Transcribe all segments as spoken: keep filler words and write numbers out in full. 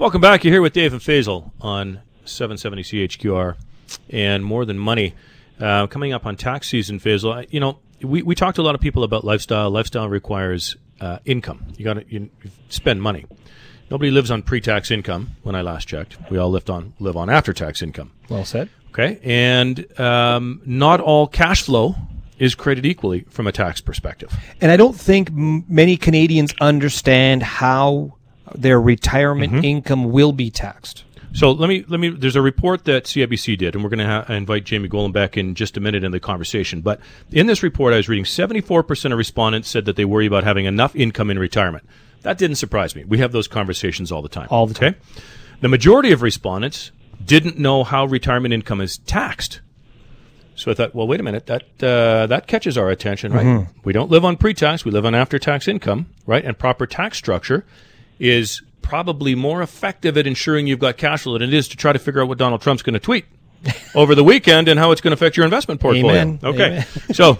Welcome back. You're here with Dave and Faisal on seven seventy C H Q R and More Than Money. Uh, coming up on tax season, Faisal, I, you know, we, we talked to a lot of people about lifestyle. Lifestyle requires uh, income. You got to you, you spend money. Nobody lives on pre-tax income. When I last checked, we all live on live on after-tax income. Well said. Okay, and um, not all cash flow is created equally from a tax perspective. And I don't think m- many Canadians understand how their retirement mm-hmm. income will be taxed. So let me let me. There's a report that C I B C did, and we're going to ha- invite Jamie Golenbeck in just a minute in the conversation. But in this report, I was reading seventy-four percent of respondents said that they worry about having enough income in retirement. That didn't surprise me. We have those conversations all the time. All the time. Okay? The majority of respondents didn't know how retirement income is taxed. So I thought, well, wait a minute. That uh, that catches our attention, right? Mm-hmm. We don't live on pre-tax. We live on after-tax income, right? And proper tax structure is probably more effective at ensuring you've got cash flow than it is to try to figure out what Donald Trump's going to tweet over the weekend and how it's going to affect your investment portfolio. Amen. Okay. Amen. So,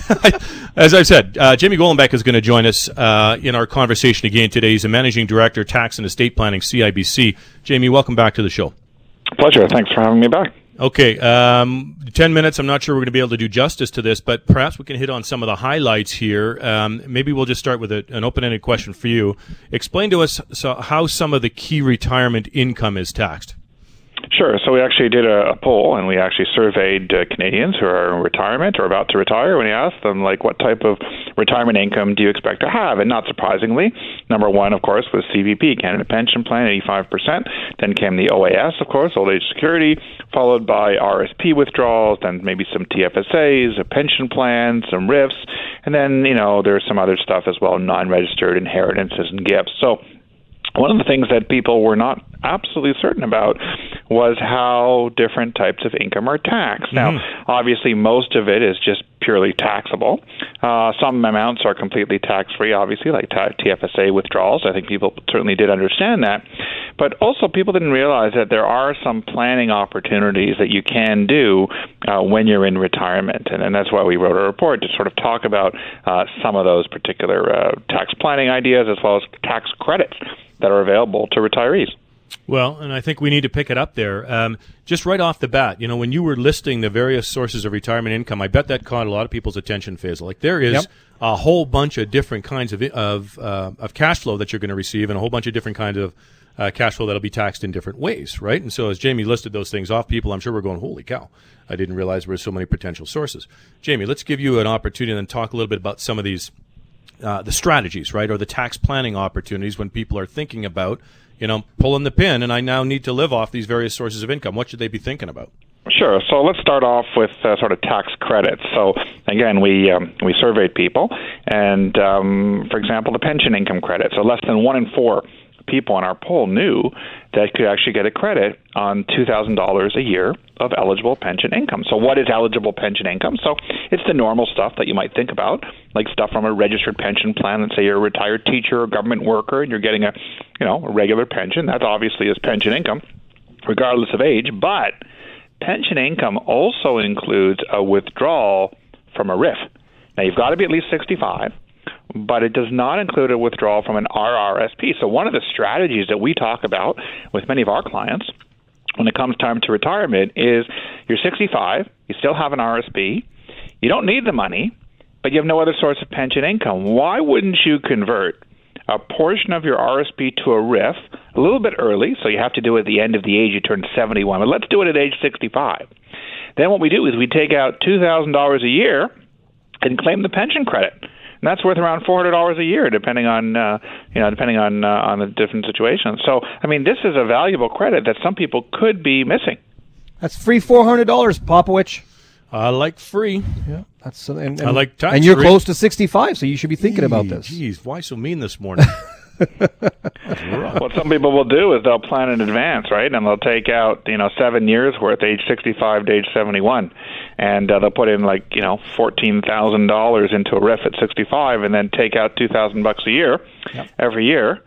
as I said, uh, Jamie Golenbeck is going to join us uh, in our conversation again today. He's a Managing Director, Tax and Estate Planning, C I B C. Jamie, welcome back to the show. Pleasure. Thanks for having me back. Okay, um, ten minutes. I'm not sure we're going to be able to do justice to this, but perhaps we can hit on some of the highlights here. Um, maybe we'll just start with a, an open-ended question for you. Explain to us so how some of the key retirement income is taxed. Sure. So we actually did a, a poll, and we actually surveyed uh, Canadians who are in retirement or about to retire. When we asked them, like, what type of retirement income do you expect to have? And not surprisingly, number one, of course, was C V P, Canada Pension Plan, eighty-five percent. Then came the O A S, of course, Old Age Security, followed by R S P withdrawals, then maybe some T F S As, a pension plan, some R I Fs, and then, you know, there's some other stuff as well, non-registered inheritances and gifts. So one of the things that people were not absolutely certain about was how different types of income are taxed. Mm-hmm. Now, obviously, most of it is just purely taxable. Uh, some amounts are completely tax-free, obviously, like T F S A withdrawals. I think people certainly did understand that. But also, people didn't realize that there are some planning opportunities that you can do uh, when you're in retirement. And, and that's why we wrote a report to sort of talk about uh, some of those particular uh, tax planning ideas as well as tax credits that are available to retirees. Well, and I think we need to pick it up there. Um, just right off the bat, you know, when you were listing the various sources of retirement income, I bet that caught a lot of people's attention, Faisal. Like, there is yep. a whole bunch of different kinds of of, uh, of cash flow that you're going to receive and a whole bunch of different kinds of uh, cash flow that'll be taxed in different ways, right? And so as Jamie listed those things off, people, I'm sure we're going, holy cow, I didn't realize there were so many potential sources. Jamie, let's give you an opportunity and talk a little bit about some of these, uh, the strategies, right, or the tax planning opportunities when people are thinking about, you know, pulling the pin, and I now need to live off these various sources of income. What should they be thinking about? Sure. So let's start off with uh, sort of tax credits. So again, we um, we surveyed people, and um, for example, the pension income credit. So less than one in four people in our poll knew that could actually get a credit on two thousand dollars a year of eligible pension income. So what is eligible pension income? So it's the normal stuff that you might think about, like stuff from a registered pension plan. Let's say you're a retired teacher or government worker and you're getting a, you know, a regular pension. That obviously is pension income, regardless of age. But pension income also includes a withdrawal from a R I F. Now, you've got to be at least sixty-five. But it does not include a withdrawal from an R R S P. So one of the strategies that we talk about with many of our clients when it comes time to retirement is you're sixty-five, you still have an R S P, you don't need the money, but you have no other source of pension income. Why wouldn't you convert a portion of your R S P to a R I F a little bit early, so you have to do it at the end of the age you turn seventy-one, but let's do it at age sixty-five. Then what we do is we take out two thousand dollars a year and claim the pension credit. And that's worth around four hundred dollars a year, depending on uh, you know, depending on uh, on the different situations. So, I mean, this is a valuable credit that some people could be missing. That's free four hundred dollars, Popowich. I like free. Yeah, that's and, and, I like tax and you're free. Close to sixty-five, so you should be thinking Gee, about this. Geez, why so mean this morning? What some people will do is they'll plan in advance, right? And they'll take out, you know, seven years worth, age sixty-five to age seventy-one, and uh, they'll put in like, you know, fourteen thousand dollars into a R I F at sixty-five, and then take out two thousand bucks a year yep. every year.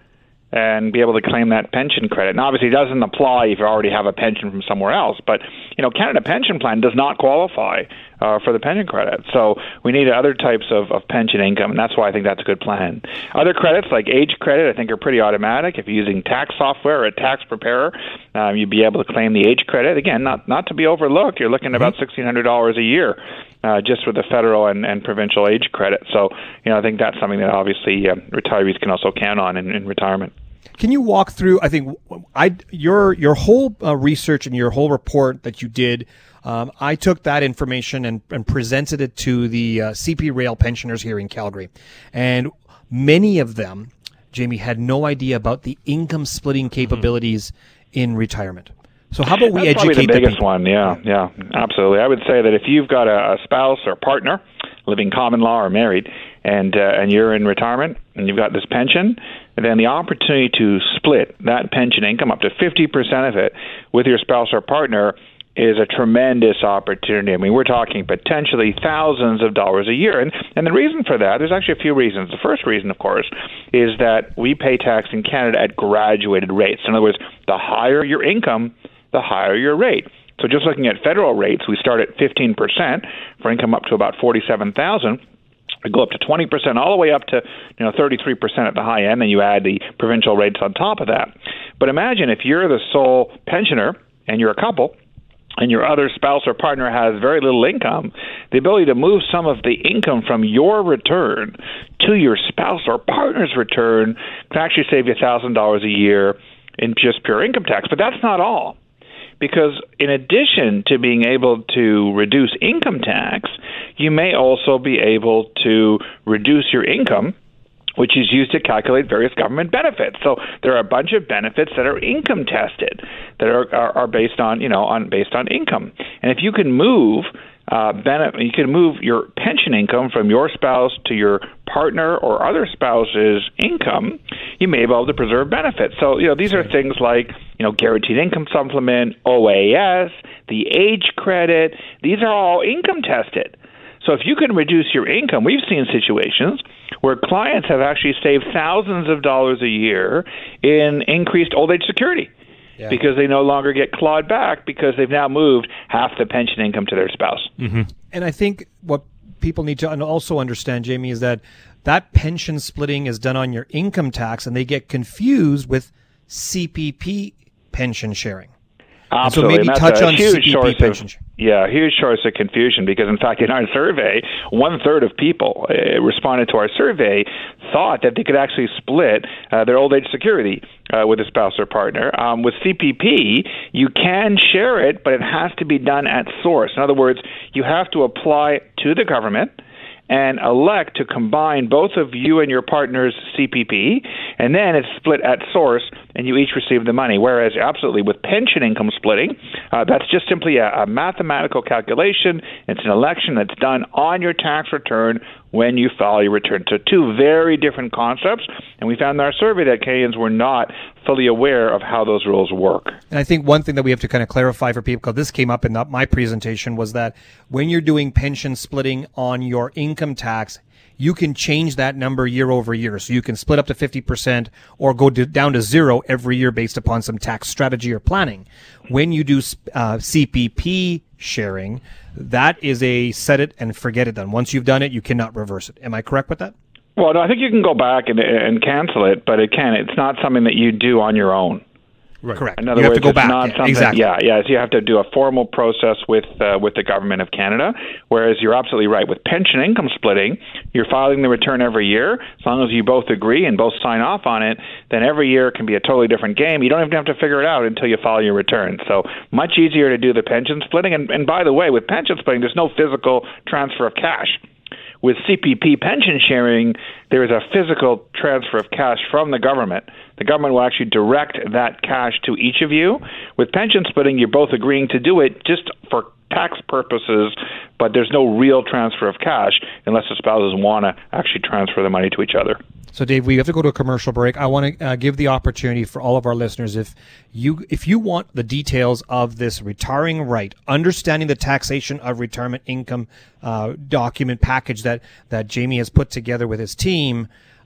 and be able to claim that pension credit. And obviously, it doesn't apply if you already have a pension from somewhere else. But, you know, Canada Pension Plan does not qualify uh, for the pension credit. So we need other types of, of pension income, and that's why I think that's a good plan. Other credits, like age credit, I think are pretty automatic. If you're using tax software or a tax preparer, um, you'd be able to claim the age credit. Again, not, not to be overlooked. You're looking at about sixteen hundred dollars a year uh, just with the federal and, and provincial age credit. So, you know, I think that's something that obviously uh, retirees can also count on in, in retirement. Can you walk through, I think, I your your whole uh, research and your whole report that you did, um, I took that information and, and presented it to the uh, C P Rail pensioners here in Calgary. And many of them, Jamie, had no idea about the income splitting capabilities mm-hmm. in retirement. So how about we That's educate probably the biggest people? one, yeah, yeah, absolutely. I would say that if you've got a, a spouse or partner living common law or married, and uh, and you're in retirement and you've got this pension, then the opportunity to split that pension income up to fifty percent of it with your spouse or partner is a tremendous opportunity. I mean, we're talking potentially thousands of dollars a year. And, and the reason for that, there's actually a few reasons. The first reason, of course, is that we pay tax in Canada at graduated rates. In other words, the higher your income, the higher your rate. So just looking at federal rates, we start at fifteen percent for income up to about forty-seven thousand dollars. We go up to twenty percent, all the way up to you know thirty-three percent at the high end, and you add the provincial rates on top of that. But imagine if you're the sole pensioner and you're a couple, and your other spouse or partner has very little income, the ability to move some of the income from your return to your spouse or partner's return can actually save you one thousand dollars a year in just pure income tax. But that's not all. Because in addition to being able to reduce income tax, you may also be able to reduce your income, which is used to calculate various government benefits. So there are a bunch of benefits that are income tested, that are, are, are based on, you know, on based on income. And if you can move uh, benefit, you can move your pension income from your spouse to your partner or other spouse's income, you may be able to preserve benefits. So, you know, these are things like, you know, guaranteed income supplement, O A S, the age credit. These are all income tested. So if you can reduce your income, we've seen situations where clients have actually saved thousands of dollars a year in increased old age security. Yeah. Because they no longer get clawed back because they've now moved half the pension income to their spouse. Mm-hmm. And I think what people need to also understand, Jamie, is that that pension splitting is done on your income tax, and they get confused with C P P pension sharing. Absolutely. So maybe and touch on huge C P P source pension of, sharing. Yeah, huge source of confusion because, in fact, in our survey, one-third of people uh, responded to our survey thought that they could actually split uh, their old age security uh, with a spouse or partner. Um, with C P P, you can share it, but it has to be done at source. In other words, you have to apply to the government and elect to combine both of you and your partner's C P P, and then it's split at source, and you each receive the money. Whereas, absolutely, with pension income splitting, uh, that's just simply a, a mathematical calculation. It's an election that's done on your tax return when you file your return. So two very different concepts, and we found in our survey that Canadians were not fully aware of how those rules work. And I think one thing that we have to kind of clarify for people, because this came up in the, my presentation, was that when you're doing pension splitting on your income tax, you can change that number year over year. So you can split up to fifty percent or go to, down to zero every year based upon some tax strategy or planning. When you do uh, C P P sharing, that is a set it and forget it done. Once you've done it, you cannot reverse it. Am I correct with that? Well, no, I think you can go back and, and cancel it, but it can. It's not something that you do on your own. Right. Correct. In other you words, have to go it's back. not Yeah, something. exactly. Yeah, yeah. So you have to do a formal process with uh, with the government of Canada. Whereas you're absolutely right with pension income splitting, you're filing the return every year. As long as you both agree and both sign off on it, then every year can be a totally different game. You don't even have to figure it out until you file your return. So much easier to do the pension splitting. And, and by the way, with pension splitting, there's no physical transfer of cash. With C P P pension sharing, there is a physical transfer of cash from the government. The government will actually direct that cash to each of you. With pension splitting, you're both agreeing to do it just for tax purposes, but there's no real transfer of cash unless the spouses want to actually transfer the money to each other. So, Dave, we have to go to a commercial break. I want to uh, give the opportunity for all of our listeners, if you if you want the details of this retiring right, understanding the taxation of retirement income uh, document package that, that Jamie has put together with his team,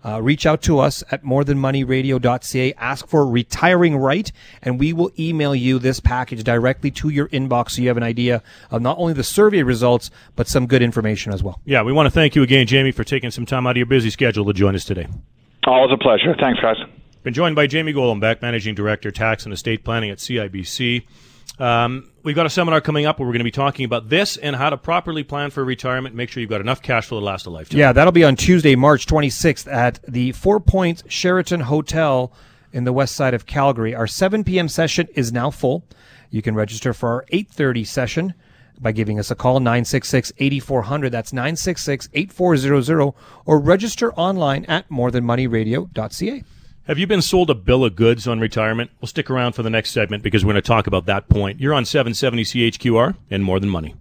uh, reach out to us at more than money radio dot c a. Ask for Retiring Right, and we will email you this package directly to your inbox so you have an idea of not only the survey results, but some good information as well. Yeah, we want to thank you again, Jamie, for taking some time out of your busy schedule to join us today. Always a pleasure. Thanks, guys. Been joined by Jamie Golombek, Managing Director, Tax and Estate Planning at C I B C. Um, we've got a seminar coming up where we're going to be talking about this and how to properly plan for retirement. Make sure you've got enough cash flow to last a lifetime. Yeah, that'll be on Tuesday, March twenty-sixth at the Four Points Sheraton Hotel in the west side of Calgary. Our seven p.m. session is now full. You can register for our eight thirty session by giving us a call, nine six six, eight four zero zero. That's nine six six, eight four zero zero, or register online at more than money radio dot c a. Have you been sold a bill of goods on retirement? We'll stick around for the next segment because we're going to talk about that point. You're on seven seventy C H Q R and More Than Money.